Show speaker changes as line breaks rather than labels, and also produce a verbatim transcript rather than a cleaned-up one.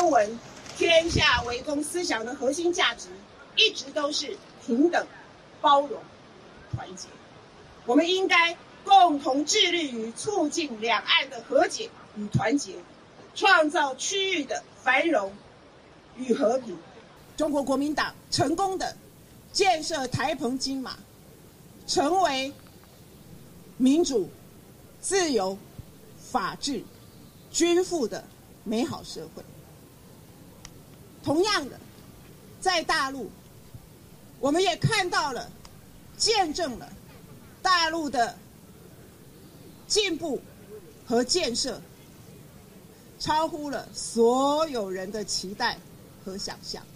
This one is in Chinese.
公文天下为公思想的核心价值，一直都是平等、包容、团结。我们应该共同致力于促进两岸的和解与团结，创造区域的繁荣与和平。中国国民党成功的建设台澎金马，成为民主、自由、法治、均富的美好社会。同样的，在大陆，我们也看到了、见证了大陆的进步和建设，超乎了所有人的期待和想象。